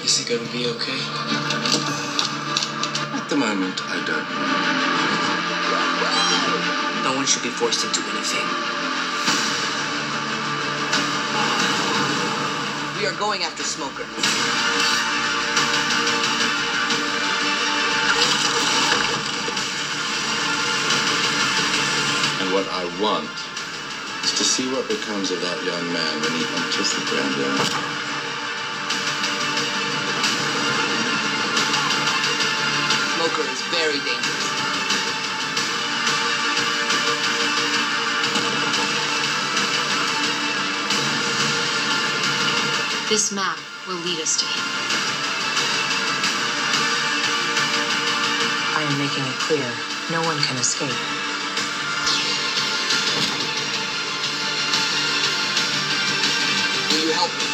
Is he gonna be okay? At the moment, I don't know. No one should be forced into anything. We are going after Smoker. And what I want is to see what becomes of that young man when he enters the Grand Line. Smoker is very dangerous. This map will lead us to him. I am making it clear, no one can escape. Will you help me?